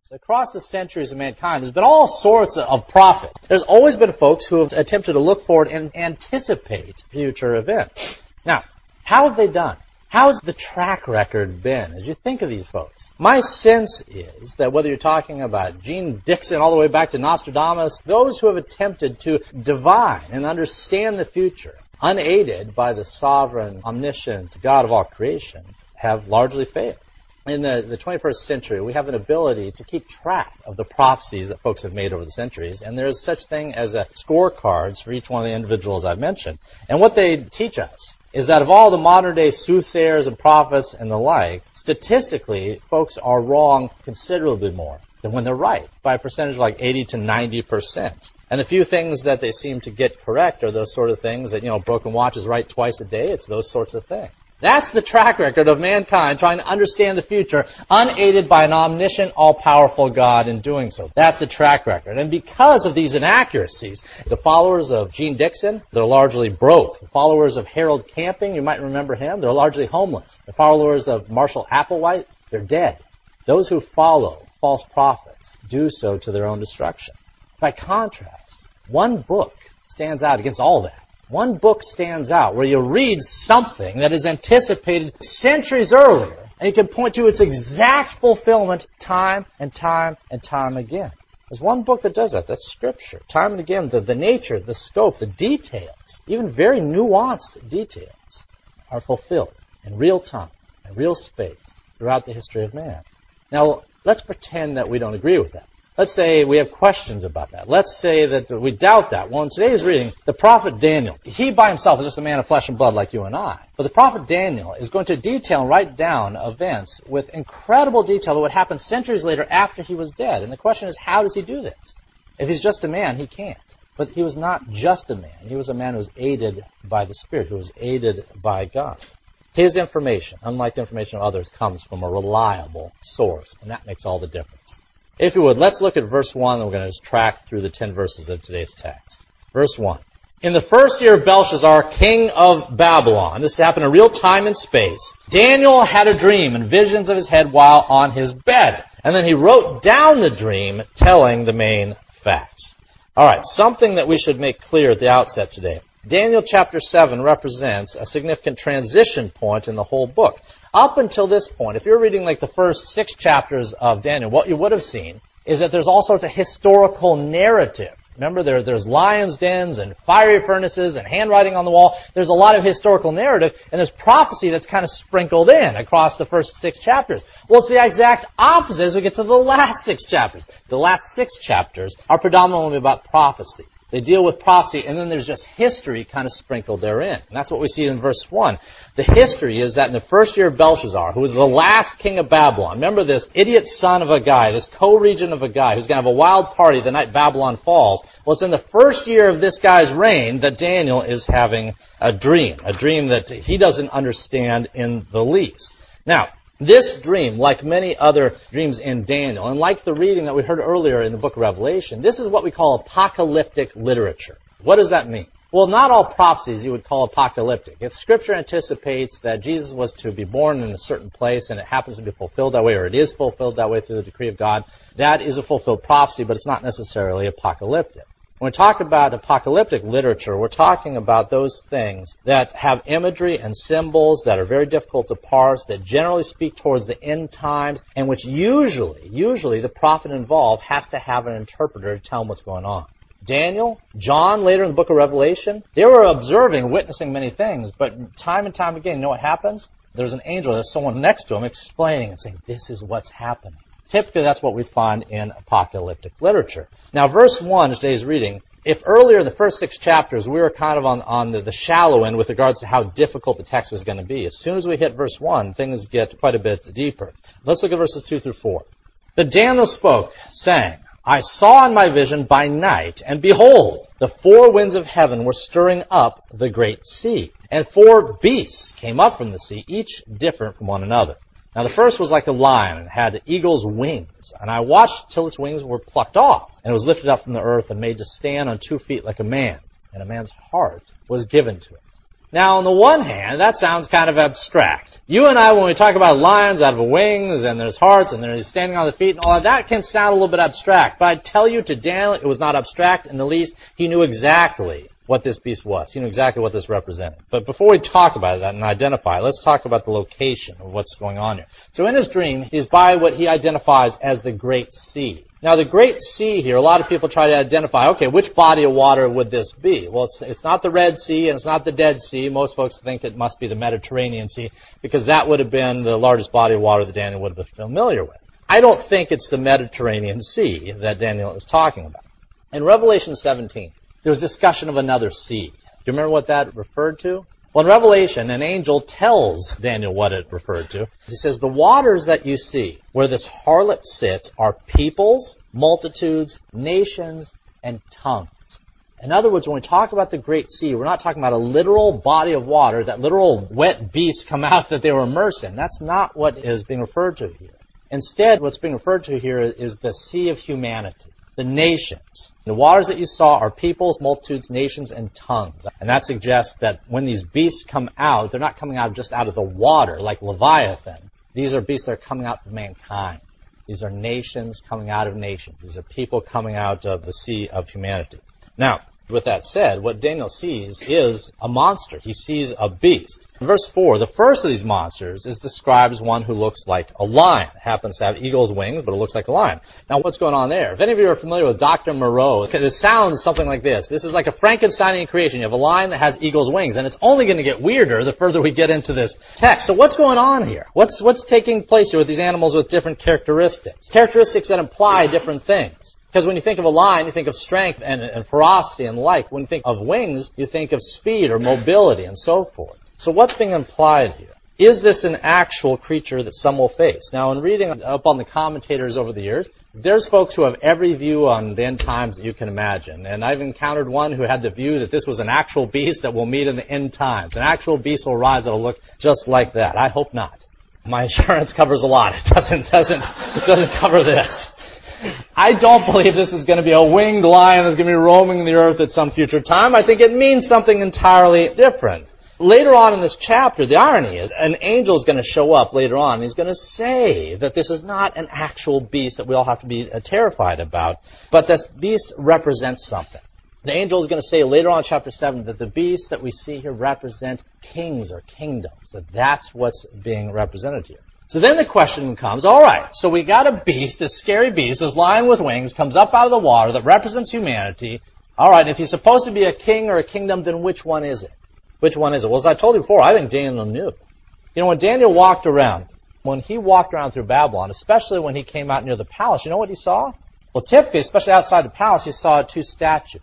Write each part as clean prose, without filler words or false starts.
Across the centuries of mankind, there's been all sorts of prophets. There's always been folks who have attempted to look forward and anticipate future events. Now, how have they done? How's the track record been as you think of these folks? My sense is that whether you're talking about Gene Dixon all the way back to Nostradamus, those who have attempted to divine and understand the future, unaided by the sovereign, omniscient God of all creation, have largely failed. In the 21st century, we have an ability to keep track of the prophecies that folks have made over the centuries, and there's such thing as scorecards for each one of the individuals I've mentioned. And what they teach us is that of all the modern-day soothsayers and prophets and the like, statistically, folks are wrong considerably more than when they're right, by a percentage like 80 to 90%. And the few things that they seem to get correct are those sort of things that, broken watch is right twice a day. It's those sorts of things. That's the track record of mankind trying to understand the future, unaided by an omniscient, all-powerful God in doing so. That's the track record. And because of these inaccuracies, the followers of Gene Dixon, they're largely broke. The followers of Harold Camping, you might remember him, they're largely homeless. The followers of Marshall Applewhite, they're dead. Those who follow false prophets do so to their own destruction. By contrast, one book stands out against all that. One book stands out where you read something that is anticipated centuries earlier, and you can point to its exact fulfillment time and time and time again. There's one book that does that. That's Scripture. Time and again, the nature, the scope, the details, even very nuanced details, are fulfilled in real time, in real space, throughout the history of man. Now, let's pretend that we don't agree with that. Let's say we have questions about that. Let's say that we doubt that. Well, in today's reading, the prophet Daniel, he by himself is just a man of flesh and blood like you and I. But the prophet Daniel is going to detail and write down events with incredible detail that would happen centuries later after he was dead. And the question is, how does he do this? If he's just a man, he can't. But he was not just a man. He was a man who was aided by the Spirit, who was aided by God. His information, unlike the information of others, comes from a reliable source, and that makes all the difference. If you would, let's look at verse 1, and we're going to just track through the 10 verses of today's text. Verse 1. In the first year of Belshazzar, king of Babylon, this happened in real time and space, Daniel had a dream and visions of his head while on his bed. And then he wrote down the dream, telling the main facts. All right, something that we should make clear at the outset today. Daniel chapter 7 represents a significant transition point in the whole book. Up until this point, if you're reading like the first 6 chapters of Daniel, what you would have seen is that there's all sorts of historical narrative. Remember, there's lions' dens and fiery furnaces and handwriting on the wall. There's a lot of historical narrative, and there's prophecy that's kind of sprinkled in across the first 6 chapters. Well, it's the exact opposite as we get to the last 6 chapters. The last 6 chapters are predominantly about prophecy. They deal with prophecy, and then there's just history kind of sprinkled therein. And that's what we see in verse 1. The history is that in the first year of Belshazzar, who was the last king of Babylon, remember this idiot son of a guy, this co-regent of a guy who's going to have a wild party the night Babylon falls. Well, it's in the first year of this guy's reign that Daniel is having a dream that he doesn't understand in the least. Now, this dream, like many other dreams in Daniel, and like the reading that we heard earlier in the book of Revelation, this is what we call apocalyptic literature. What does that mean? Well, not all prophecies you would call apocalyptic. If Scripture anticipates that Jesus was to be born in a certain place and it happens to be fulfilled that way, or it is fulfilled that way through the decree of God, that is a fulfilled prophecy, but it's not necessarily apocalyptic. When we talk about apocalyptic literature, we're talking about those things that have imagery and symbols that are very difficult to parse, that generally speak towards the end times, and which usually the prophet involved has to have an interpreter to tell him what's going on. Daniel, John, later in the book of Revelation, they were observing, witnessing many things, but time and time again, you know what happens? There's an angel, there's someone next to him explaining and saying, this is what's happening. Typically, that's what we find in apocalyptic literature. Now, verse 1 of today's reading, if earlier in the first 6 chapters we were kind of on the shallow end with regards to how difficult the text was going to be, as soon as we hit verse 1, things get quite a bit deeper. Let's look at verses 2 through 4. But Daniel spoke, saying, I saw in my vision by night, and behold, the 4 winds of heaven were stirring up the great sea, and 4 beasts came up from the sea, each different from one another. Now the first was like a lion and had eagle's wings. And I watched till its wings were plucked off. And it was lifted up from the earth and made to stand on 2 feet like a man. And a man's heart was given to it. Now, on the one hand, that sounds kind of abstract. You and I, when we talk about lions out of wings, and there's hearts, and there's standing on the feet, and all of that can sound a little bit abstract. But I tell you, to Daniel, it was not abstract in the least. He knew exactly what this beast was. He knew exactly what this represented. But before we talk about that and identify, let's talk about the location of what's going on here. So in his dream, he's by what he identifies as the Great Sea. Now, the Great Sea here, a lot of people try to identify, okay, which body of water would this be? Well, it's not the Red Sea and it's not the Dead Sea. Most folks think it must be the Mediterranean Sea because that would have been the largest body of water that Daniel would have been familiar with. I don't think it's the Mediterranean Sea that Daniel is talking about. In Revelation 17, there was discussion of another sea. Do you remember what that referred to? Well, in Revelation, an angel tells Daniel what it referred to. He says, the waters that you see, where this harlot sits, are peoples, multitudes, nations, and tongues. In other words, when we talk about the Great Sea, we're not talking about a literal body of water, that literal wet beasts come out that they were immersed in. That's not what is being referred to here. Instead, what's being referred to here is the sea of humanity. The nations. The waters that you saw are peoples, multitudes, nations, and tongues. And that suggests that when these beasts come out, they're not coming out just out of the water like Leviathan. These are beasts that are coming out of mankind. These are nations coming out of nations. These are people coming out of the sea of humanity. Now, with that said, what Daniel sees is a monster. He sees a beast. In verse 4, the first of these monsters is described as one who looks like a lion. It happens to have eagle's wings, but it looks like a lion. Now, what's going on there? If any of you are familiar with Dr. Moreau, it sounds something like this. This is like a Frankensteinian creation. You have a lion that has eagle's wings, and it's only going to get weirder the further we get into this text. So what's going on here? What's taking place here with these animals with different characteristics? Characteristics that imply different things. Because when you think of a lion, you think of strength and ferocity and like. When you think of wings, you think of speed or mobility and so forth. So what's being implied here? Is this an actual creature that some will face? Now, in reading up on the commentators over the years, there's folks who have every view on the end times that you can imagine. And I've encountered one who had the view that this was an actual beast that will meet in the end times. An actual beast will rise that will look just like that. I hope not. My insurance covers a lot. It doesn't cover this. I don't believe this is going to be a winged lion that's going to be roaming the earth at some future time. I think it means something entirely different. Later on in this chapter, the irony is an angel is going to show up later on. And he's going to say that this is not an actual beast that we all have to be terrified about, but this beast represents something. The angel is going to say later on in chapter 7 that the beasts that we see here represent kings or kingdoms. That that's what's being represented here. So then the question comes, all right, so we got a beast, this scary beast, this lion with wings, comes up out of the water that represents humanity. All right, if he's supposed to be a king or a kingdom, then which one is it? Which one is it? Well, as I told you before, I think Daniel knew. You know, when Daniel walked around, through Babylon, especially when he came out near the palace, you know what he saw? Well, typically, especially outside the palace, he saw two statues.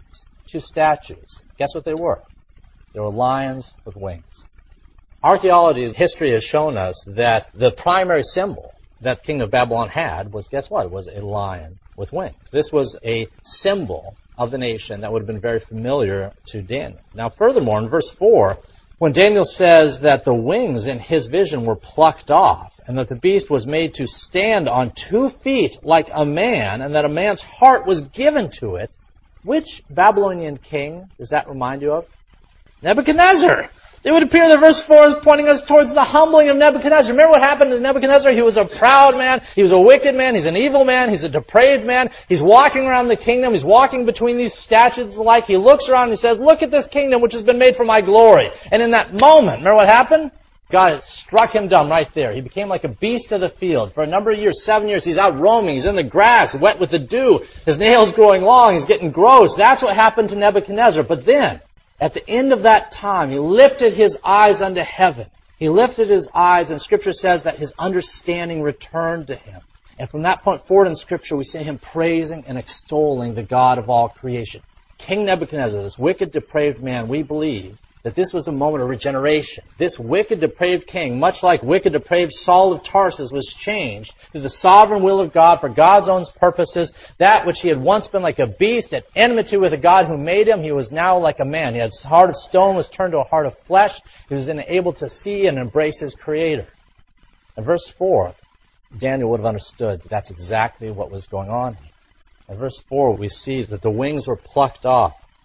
Guess what they were? They were lions with wings. Archaeology, history has shown us that the primary symbol that the king of Babylon had was, guess what? It was a lion with wings. This was a symbol of the nation that would have been very familiar to Daniel. Now, furthermore, in verse 4, when Daniel says that the wings in his vision were plucked off and that the beast was made to stand on 2 feet like a man and that a man's heart was given to it, which Babylonian king does that remind you of? Nebuchadnezzar. It would appear that verse 4 is pointing us towards the humbling of Nebuchadnezzar. Remember what happened to Nebuchadnezzar? He was a proud man. He was a wicked man. He's an evil man. He's a depraved man. He's walking around the kingdom. He's walking between these statues alike. He looks around and he says, look at this kingdom which has been made for my glory. And in that moment, remember what happened? God struck him dumb right there. He became like a beast of the field. For a number of years, 7 years, he's out roaming. He's in the grass, wet with the dew. His nails growing long. He's getting gross. That's what happened to Nebuchadnezzar. But then, at the end of that time, he lifted his eyes unto heaven. He lifted his eyes, and Scripture says that his understanding returned to him. And from that point forward in Scripture, we see him praising and extolling the God of all creation. King Nebuchadnezzar, this wicked, depraved man, we believe that this was a moment of regeneration. This wicked, depraved king, much like wicked, depraved Saul of Tarsus, was changed through the sovereign will of God for God's own purposes. That which he had once been like a beast at enmity with the God who made him, he was now like a man. He had a heart of stone, was turned to a heart of flesh. He was then able to see and embrace his Creator. In verse 4, Daniel would have understood that that's exactly what was going on here. In verse 4, we see that the wings were plucked off.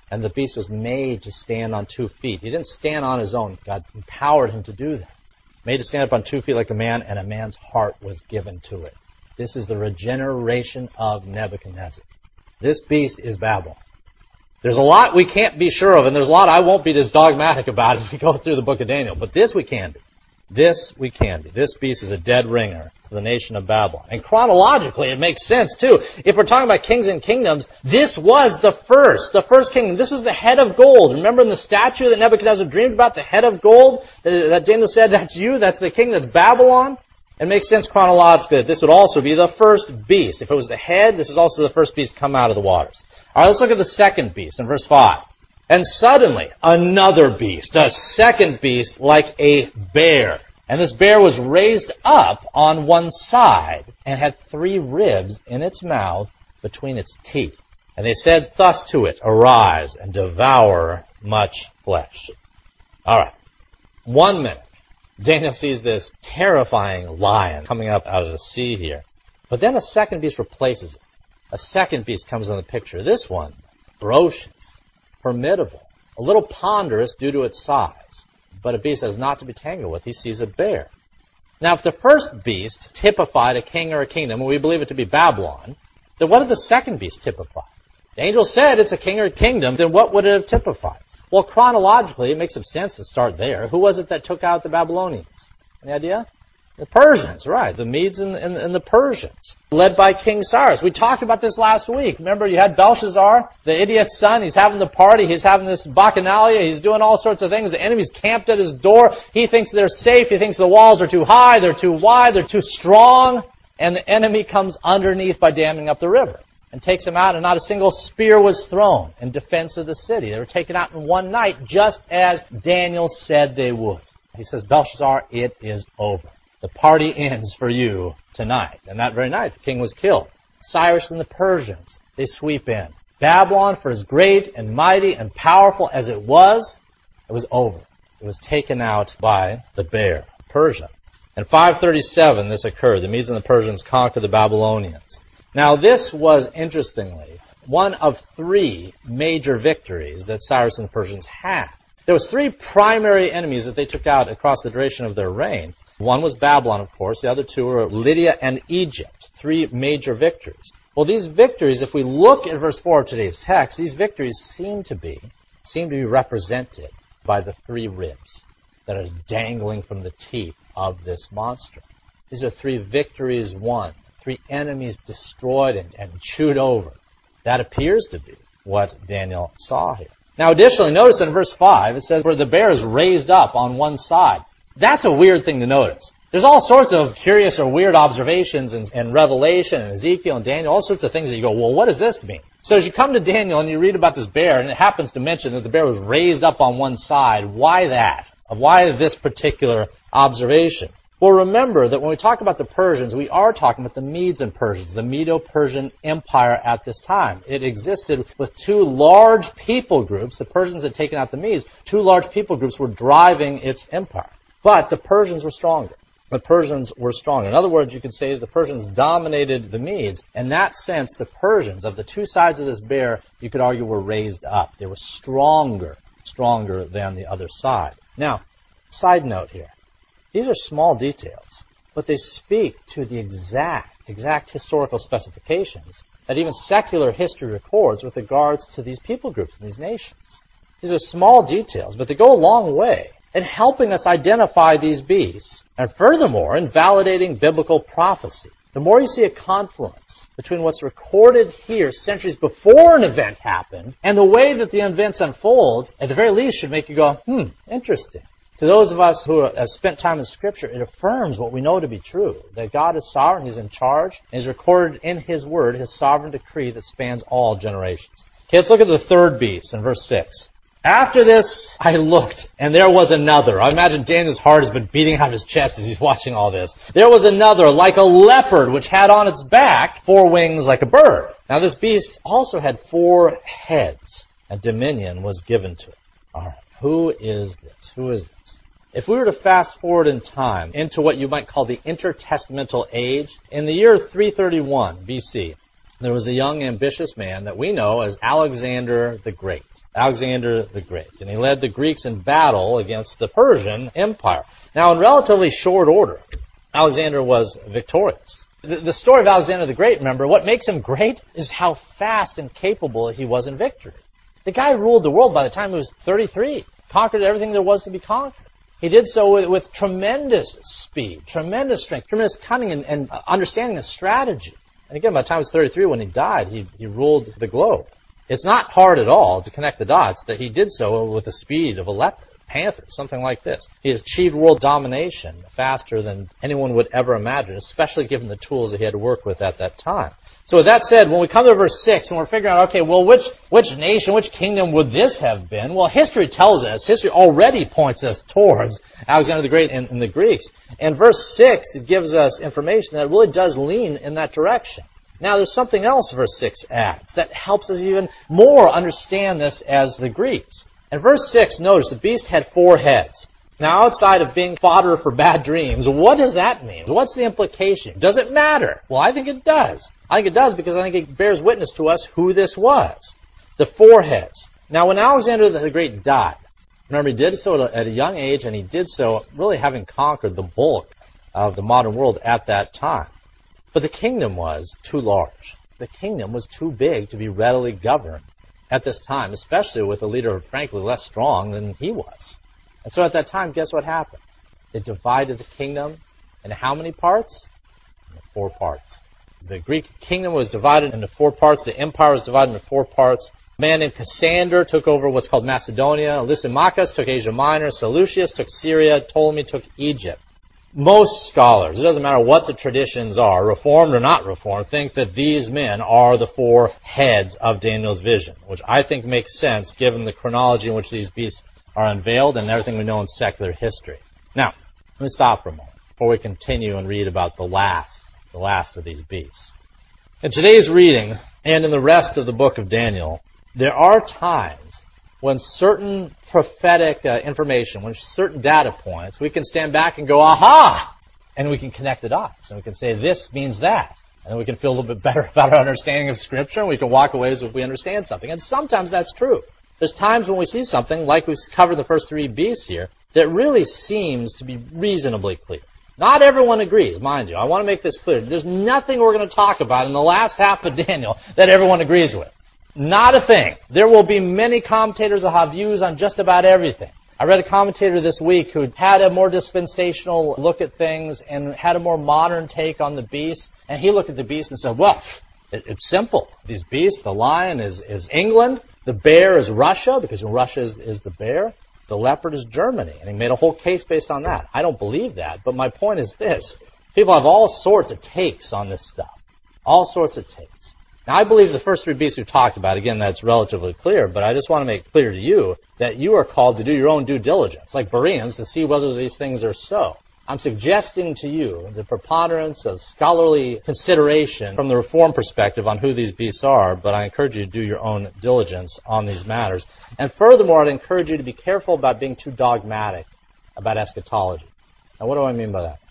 And the beast was made to stand on 2 feet. He didn't stand on his own. God empowered him to do that. Made to stand up on 2 feet like a man, and a man's heart was given to it. This is the regeneration of Nebuchadnezzar. This beast is Babylon. There's a lot we can't be sure of, and there's a lot I won't be as dogmatic about as we go through the book of Daniel. But this we can be. This we can be. This beast is a dead ringer for the nation of Babylon. And chronologically, it makes sense, too. If we're talking about kings and kingdoms, this was the first kingdom. This was the head of gold. Remember in the statue that Nebuchadnezzar dreamed about, the head of gold? That Daniel said, that's you, that's the king, that's Babylon? It makes sense chronologically that this would also be the first beast. If it was the head, this is also the first beast to come out of the waters. All right, let's look at the second beast in verse 5. And suddenly, another beast, a second beast like a bear. And this bear was raised up on one side and had 3 ribs in its mouth between its teeth. And they said thus to it, arise and devour much flesh. All right, 1 minute. Daniel sees this terrifying lion coming up out of the sea here. But then a second beast replaces it. A second beast comes in the picture. This one, ferocious, formidable, a little ponderous due to its size, but a beast that is not to be tangled with. He sees a bear. Now, if the first beast typified a king or a kingdom, and we believe it to be Babylon, then what did the second beast typify? The angel said it's a king or a kingdom, then what would it have typified? Well, chronologically, it makes some sense to start there. Who was it that took out the Babylonians? Any idea? The Persians, right. The Medes and the Persians, led by King Cyrus. We talked about this last week. Remember, you had Belshazzar, the idiot's son. He's having the party. He's having this bacchanalia. He's doing all sorts of things. The enemy's camped at his door. He thinks they're safe. He thinks the walls are too high. They're too wide. They're too strong. And the enemy comes underneath by damming up the river and takes him out, and not a single spear was thrown in defense of the city. They were taken out in one night, just as Daniel said they would. He says, Belshazzar, it is over. The party ends for you tonight. And that very night, the king was killed. Cyrus and the Persians, they sweep in. Babylon, for as great and mighty and powerful as it was over. It was taken out by the bear, Persia. In 537, this occurred. The Medes and the Persians conquered the Babylonians. Now, this was, interestingly, one of 3 major victories that Cyrus and the Persians had. There was 3 primary enemies that they took out across the duration of their reign. One was Babylon, of course. The other 2 were Lydia and Egypt. 3 major victories. Well, these victories, if we look at verse 4 of today's text, these victories seem to be represented by the 3 ribs that are dangling from the teeth of this monster. These are 3 victories won. 3 enemies destroyed and chewed over. That appears to be what Daniel saw here. Now, additionally, notice in verse 5, it says, where the bear is raised up on one side. That's a weird thing to notice. There's all sorts of curious or weird observations in Revelation and Ezekiel and Daniel, all sorts of things that you go, well, what does this mean? So as you come to Daniel and you read about this bear, and it happens to mention that the bear was raised up on one side, why that? Why this particular observation? Well, remember that when we talk about the Persians, we are talking about the Medes and Persians, the Medo-Persian Empire at this time. It existed with 2 large people groups. The Persians had taken out the Medes. 2 large people groups were driving its empire. But the Persians were stronger. The Persians were stronger. In other words, you could say that the Persians dominated the Medes. In that sense, the Persians, of the 2 sides of this bear, you could argue were raised up. They were stronger than the other side. Now, side note here. These are small details, but they speak to the exact historical specifications that even secular history records with regards to these people groups and these nations. These are small details, but they go a long way in helping us identify these beasts, and furthermore, in validating biblical prophecy. The more you see a confluence between what's recorded here centuries before an event happened and the way that the events unfold, at the very least should make you go, interesting. To those of us who have spent time in Scripture, it affirms what we know to be true, that God is sovereign, He's in charge, and He's recorded in His Word, His sovereign decree that spans all generations. Okay, let's look at the third beast in verse 6. After this, I looked, and there was another. I imagine Daniel's heart has been beating out of his chest as he's watching all this. There was another, like a leopard, which had on its back 4 wings like a bird. Now this beast also had 4 heads, and dominion was given to it. All right, who is this? Who is this? If we were to fast forward in time into what you might call the intertestamental age, in the year 331 BC, There was a young, ambitious man that we know as Alexander the Great. Alexander the Great. And he led the Greeks in battle against the Persian Empire. Now, in relatively short order, Alexander was victorious. The story of Alexander the Great, remember, what makes him great is how fast and capable he was in victory. The guy ruled the world by the time he was 33, conquered everything there was to be conquered. He did so with tremendous speed, tremendous strength, tremendous cunning and understanding and strategy. And again, by the time he was 33, when he died, he ruled the globe. It's not hard at all to connect the dots that he did so with the speed of a leopard, panther, something like this. He achieved world domination faster than anyone would ever imagine, especially given the tools that he had to work with at that time. So with that said, when we come to verse 6 and we're figuring out, okay, well, which nation, which kingdom would this have been? Well, history tells us, history already points us towards Alexander the Great and the Greeks. And verse 6 gives us information that really does lean in that direction. Now, there's something else verse 6 adds that helps us even more understand this as the Greeks. In verse 6, notice the beast had 4 heads. Now, outside of being fodder for bad dreams, what does that mean? What's the implication? Does it matter? Well, I think it does. I think it does because I think it bears witness to us who this was. The 4 heads. Now, when Alexander the Great died, remember, he did so at a young age, and he did so really having conquered the bulk of the modern world at that time. But the kingdom was too large. The kingdom was too big to be readily governed at this time, especially with a leader, frankly, less strong than he was. And so at that time, guess what happened? It divided the kingdom into how many parts? Into 4 parts. The Greek kingdom was divided into 4 parts. The empire was divided into 4 parts. A man named Cassander took over what's called Macedonia. Lysimachus took Asia Minor. Seleucus took Syria. Ptolemy took Egypt. Most scholars, it doesn't matter what the traditions are, reformed or not reformed, think that these men are the 4 heads of Daniel's vision, which I think makes sense given the chronology in which these beasts are unveiled and everything we know in secular history. Now, let me stop for a moment before we continue and read about the last of these beasts. In today's reading, and in the rest of the book of Daniel, there are times when certain prophetic information, when certain data points, we can stand back and go, aha! And we can connect the dots. And we can say, this means that. And we can feel a little bit better about our understanding of Scripture, and we can walk away as if we understand something. And sometimes that's true. There's times when we see something, like we've covered the first 3 beasts here, that really seems to be reasonably clear. Not everyone agrees, mind you. I want to make this clear. There's nothing we're going to talk about in the last half of Daniel that everyone agrees with. Not a thing. There will be many commentators that have views on just about everything. I read a commentator this week who had a more dispensational look at things and had a more modern take on the beast. And he looked at the beast and said, well, it's simple. These beasts, the lion is England, the bear is Russia, because Russia is the bear, the leopard is Germany. And he made a whole case based on that. I don't believe that, but my point is this. People have all sorts of takes on this stuff. All sorts of takes. Now, I believe the first 3 beasts we've talked about, again, that's relatively clear, but I just want to make clear to you that you are called to do your own due diligence, like Bereans, to see whether these things are so. I'm suggesting to you the preponderance of scholarly consideration from the Reformed perspective on who these beasts are, but I encourage you to do your own diligence on these matters. And furthermore, I'd encourage you to be careful about being too dogmatic about eschatology. Now, what do I mean by that?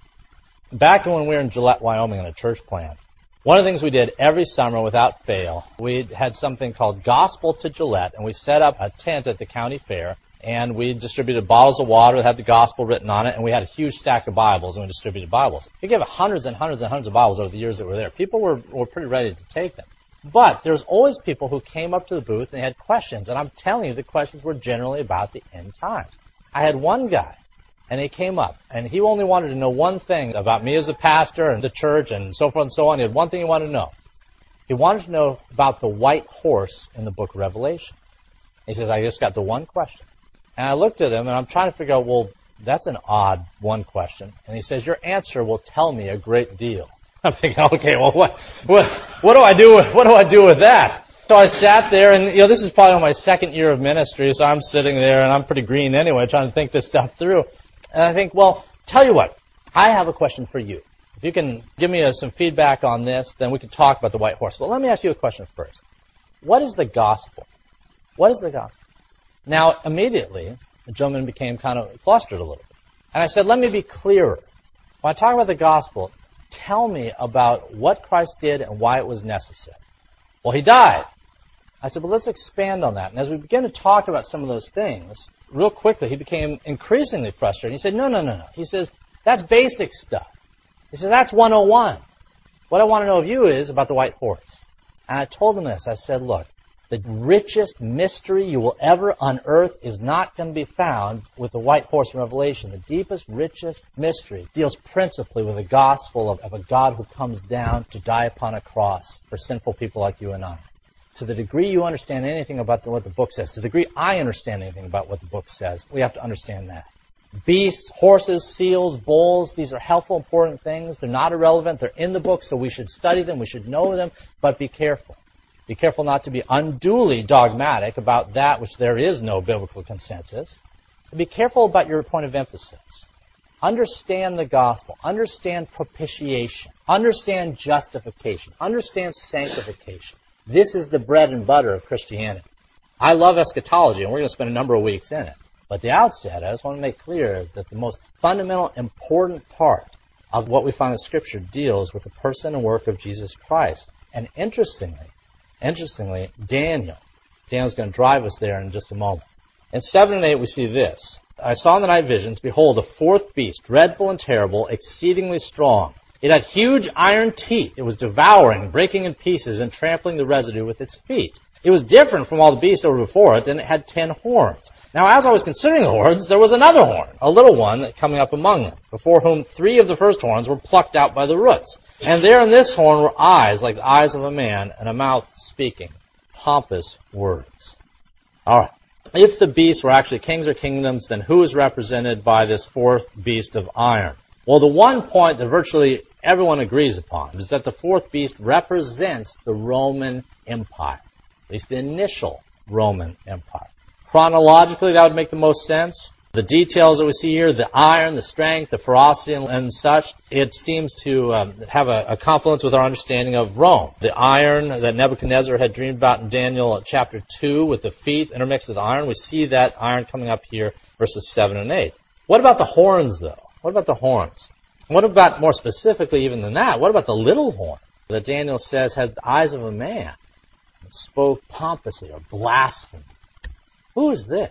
Back when we were in Gillette, Wyoming on a church plant, one of the things we did every summer without fail, we had something called Gospel to Gillette, and we set up a tent at the county fair, and we distributed bottles of water that had the gospel written on it, and we had a huge stack of Bibles, and we distributed Bibles. We gave hundreds and hundreds and hundreds of Bibles over the years that were there. People were pretty ready to take them. But there's always people who came up to the booth and they had questions, and I'm telling you, the questions were generally about the end times. I had one guy, and he came up, and he only wanted to know one thing about me as a pastor and the church and so forth and so on. He had one thing he wanted to know. He wanted to know about the white horse in the book of Revelation. He says, I just got the one question. And I looked at him, and I'm trying to figure out, well, that's an odd one question. And he says, your answer will tell me a great deal. I'm thinking, okay, well, what do I do with that? So I sat there, and this is probably my 2nd year of ministry, so I'm sitting there, and I'm pretty green anyway, trying to think this stuff through. And I think, well, tell you what, I have a question for you. If you can give me some feedback on this, then we can talk about the white horse. But let me ask you a question first. What is the gospel? What is the gospel? Now, immediately, the gentleman became kind of flustered a little bit. And I said, let me be clearer. When I talk about the gospel, tell me about what Christ did and why it was necessary. Well, he died. I said, well, let's expand on that. And as we began to talk about some of those things, real quickly, he became increasingly frustrated. He said, no. He says, that's basic stuff. He says, that's 101. What I want to know of you is about the white horse. And I told him this. I said, look, the richest mystery you will ever unearth is not going to be found with the white horse in Revelation. The deepest, richest mystery deals principally with the gospel of a God who comes down to die upon a cross for sinful people like you and I. To the degree you understand anything about what the book says, to the degree I understand anything about what the book says, we have to understand that. Beasts, horses, seals, bulls, these are helpful, important things. They're not irrelevant. They're in the book, so we should study them. We should know them, but be careful. Be careful not to be unduly dogmatic about that which there is no biblical consensus. Be careful about your point of emphasis. Understand the gospel. Understand propitiation. Understand justification. Understand sanctification. This is the bread and butter of Christianity. I love eschatology, and we're going to spend a number of weeks in it. But at the outset, I just want to make clear that the most fundamental, important part of what we find in Scripture deals with the person and work of Jesus Christ. And interestingly, Daniel's going to drive us there in just a moment. In 7 and 8, we see this. I saw in the night visions, behold, a fourth beast, dreadful and terrible, exceedingly strong. It had huge iron teeth. It was devouring, breaking in pieces, and trampling the residue with its feet. It was different from all the beasts that were before it, and it had 10 horns. Now, as I was considering the horns, there was another horn, a little one, coming up among them, before whom 3 of the first horns were plucked out by the roots. And there in this horn were eyes like the eyes of a man, and a mouth speaking pompous words. All right. If the beasts were actually kings or kingdoms, then who is represented by this fourth beast of iron? Well, the one point that virtually everyone agrees upon is that the fourth beast represents the Roman Empire, at least the initial Roman Empire. Chronologically, that would make the most sense. The details that we see here, the iron, the strength, the ferocity, and such, it seems to have a confluence with our understanding of Rome. The iron that Nebuchadnezzar had dreamed about in Daniel chapter 2 with the feet intermixed with iron, we see that iron coming up here, verses 7 and 8. What about the horns, though? What about the horns? What about, more specifically even than that, what about the little horn that Daniel says had the eyes of a man and spoke pompously or blasphemy? Who is this?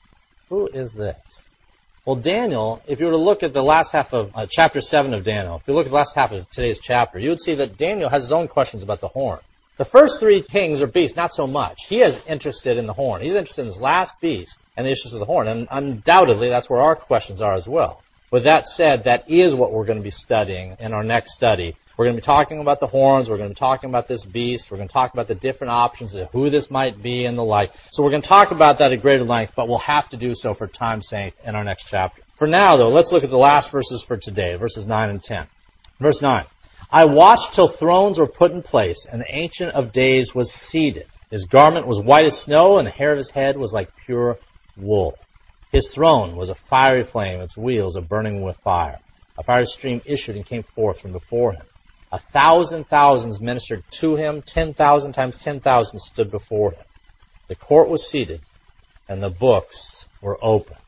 Who is this? Well, Daniel, if you were to look at the last half of chapter 7 of Daniel, if you look at the last half of today's chapter, you would see that Daniel has his own questions about the horn. The first 3 kings or beasts, not so much. He is interested in the horn. He's interested in this last beast and the issues of the horn. And undoubtedly, that's where our questions are as well. With that said, that is what we're going to be studying in our next study. We're going to be talking about the horns. We're going to be talking about this beast. We're going to talk about the different options of who this might be and the like. So we're going to talk about that at greater length, but we'll have to do so for time's sake in our next chapter. For now, though, let's look at the last verses for today, verses 9 and 10. Verse 9. I watched till thrones were put in place, and the Ancient of Days was seated. His garment was white as snow, and the hair of his head was like pure wool. His throne was a fiery flame, its wheels a burning with fire. A fiery stream issued and came forth from before him. 1,000 thousands ministered to him. 10,000 times 10,000 stood before him. The court was seated, and the books were open.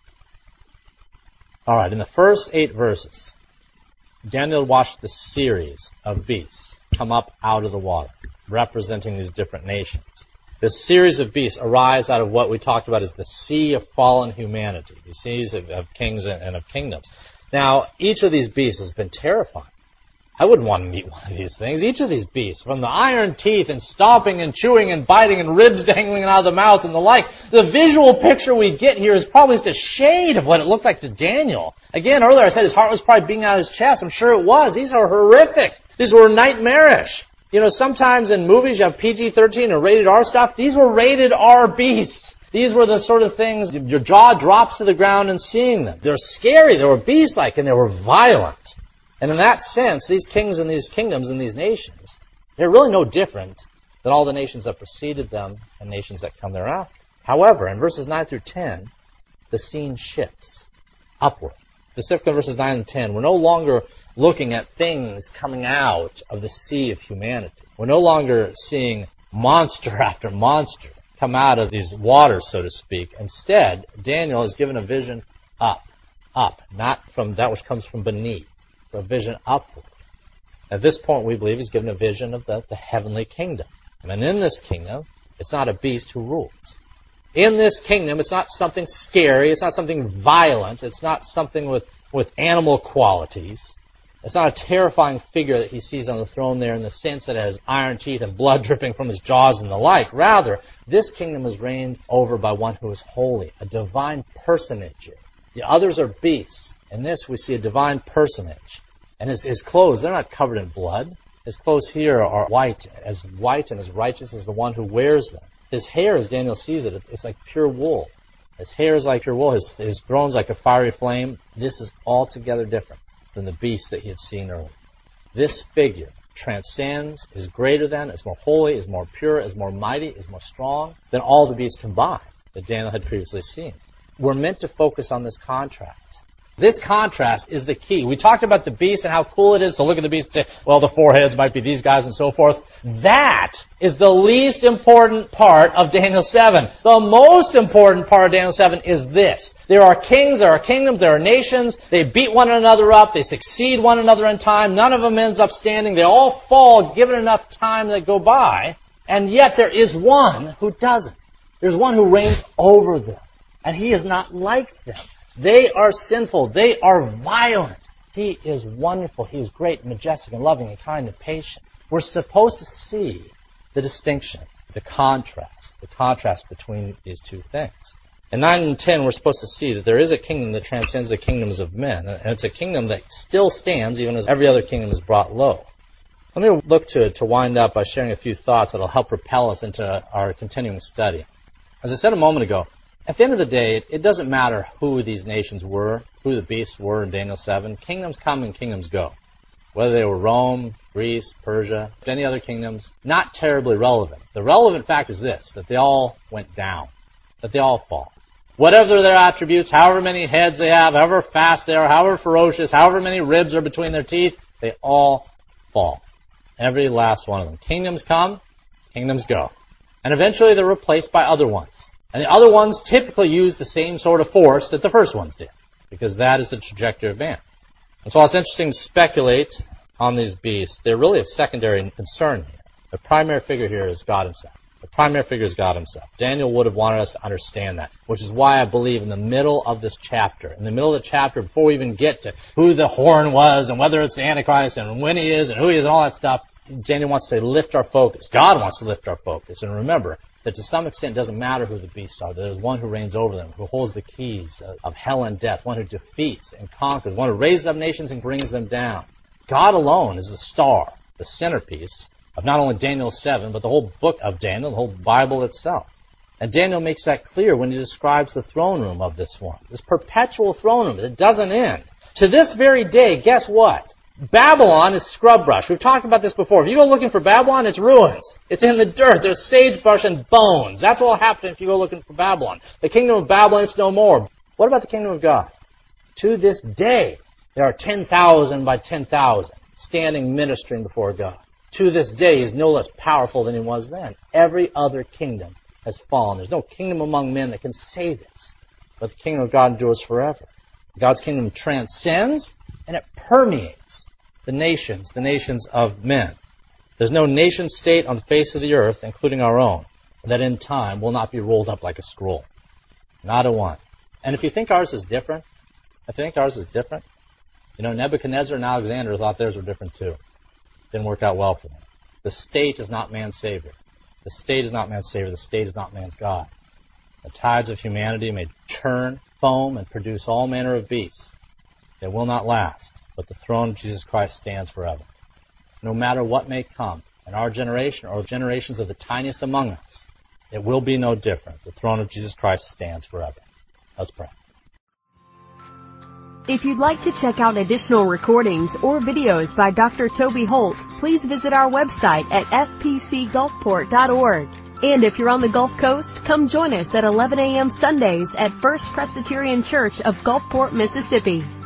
All right, in the first 8 verses, Daniel watched the series of beasts come up out of the water, representing these different nations. This series of beasts arise out of what we talked about as the sea of fallen humanity, the seas of kings and of kingdoms. Now, each of these beasts has been terrifying. I wouldn't want to meet one of these things. Each of these beasts, from the iron teeth and stomping and chewing and biting and ribs dangling out of the mouth and the like, the visual picture we get here is probably just a shade of what it looked like to Daniel. Again, earlier I said his heart was probably beating out of his chest. I'm sure it was. These are horrific. These were nightmarish. You know, sometimes in movies you have PG-13 or rated R stuff. These were rated R beasts. These were the sort of things, your jaw drops to the ground in seeing them. They're scary, they were beast-like, and they were violent. And in that sense, these kings and these kingdoms and these nations, they're really no different than all the nations that preceded them and nations that come thereafter. However, in verses 9 through 10, the scene shifts upward. Specifically in verses 9 and 10, we're no longer looking at things coming out of the sea of humanity. We're no longer seeing monster after monster come out of these waters, so to speak. Instead, Daniel is given a vision up, not from that which comes from beneath, but a vision upward. At this point, we believe he's given a vision of the heavenly kingdom. And in this kingdom, it's not a beast who rules. In this kingdom, it's not something scary. It's not something violent. It's not something with animal qualities. It's not a terrifying figure that he sees on the throne there in the sense that it has iron teeth and blood dripping from his jaws and the like. Rather, this kingdom is reigned over by one who is holy, a divine personage. The others are beasts. In this, we see a divine personage. And his clothes, they're not covered in blood. His clothes here are white and as righteous as the one who wears them. His hair, as Daniel sees it, it's like pure wool. His hair is like pure wool. His throne's like a fiery flame. This is altogether different than the beast that he had seen earlier. This figure transcends, is greater than, is more holy, is more pure, is more mighty, is more strong than all the beasts combined that Daniel had previously seen. We're meant to focus on this contrast. This contrast is the key. We talked about the beast and how cool it is to look at the beast and say, well, the four heads might be these guys and so forth. That is the least important part of Daniel 7. The most important part of Daniel 7 is this. There are kings, there are kingdoms, there are nations. They beat one another up. They succeed one another in time. None of them ends up standing. They all fall given enough time that go by. And yet there is one who doesn't. There's one who reigns over them. And he is not like them. They are sinful. They are violent. He is wonderful. He is great, majestic, and loving, and kind, and patient. We're supposed to see the distinction, the contrast between these two things. In 9 and 10, we're supposed to see that there is a kingdom that transcends the kingdoms of men, and it's a kingdom that still stands even as every other kingdom is brought low. Let me look to wind up by sharing a few thoughts that will help propel us into our continuing study. As I said a moment ago, at the end of the day, it doesn't matter who these nations were, who the beasts were in Daniel 7. Kingdoms come and kingdoms go. Whether they were Rome, Greece, Persia, any other kingdoms, not terribly relevant. The relevant fact is this, that they all went down, that they all fall. Whatever their attributes, however many heads they have, however fast they are, however ferocious, however many ribs are between their teeth, they all fall. Every last one of them. Kingdoms come, kingdoms go. And eventually they're replaced by other ones. And the other ones typically use the same sort of force that the first ones did, because that is the trajectory of man. And so while it's interesting to speculate on these beasts, they're really of secondary concern here. The primary figure here is God himself. The primary figure is God himself. Daniel would have wanted us to understand that, which is why I believe in the middle of this chapter, before we even get to who the horn was and whether it's the Antichrist and when he is and who he is and all that stuff, Daniel wants to lift our focus. God wants to lift our focus. And remember that to some extent it doesn't matter who the beasts are. There's one who reigns over them, who holds the keys of hell and death, one who defeats and conquers, one who raises up nations and brings them down. God alone is the star, the centerpiece of not only Daniel 7, but the whole book of Daniel, the whole Bible itself. And Daniel makes that clear when he describes the throne room of this one, this perpetual throne room that doesn't end. To this very day, guess what? Babylon is scrub brush. We've talked about this before. If you go looking for Babylon, it's ruins. It's in the dirt. There's sagebrush and bones. That's what will happen if you go looking for Babylon. The kingdom of Babylon is no more. What about the kingdom of God? To this day, there are 10,000 by 10,000 standing ministering before God. To this day, he is no less powerful than he was then. Every other kingdom has fallen. There's no kingdom among men that can say this. But the kingdom of God endures forever. God's kingdom transcends and it permeates the nations of men. There's no nation state on the face of the earth, including our own, that in time will not be rolled up like a scroll. Not a one. And if you think ours is different, Nebuchadnezzar and Alexander thought theirs were different too. Didn't work out well for them. The state is not man's savior. The state is not man's savior. The state is not man's God. The tides of humanity may churn, foam, and produce all manner of beasts. They will not last, but the throne of Jesus Christ stands forever. No matter what may come in our generation or generations of the tiniest among us, it will be no different. The throne of Jesus Christ stands forever. Let's pray. If you'd like to check out additional recordings or videos by Dr. Toby Holt, please visit our website at fpcgulfport.org. And if you're on the Gulf Coast, come join us at 11 a.m. Sundays at First Presbyterian Church of Gulfport, Mississippi.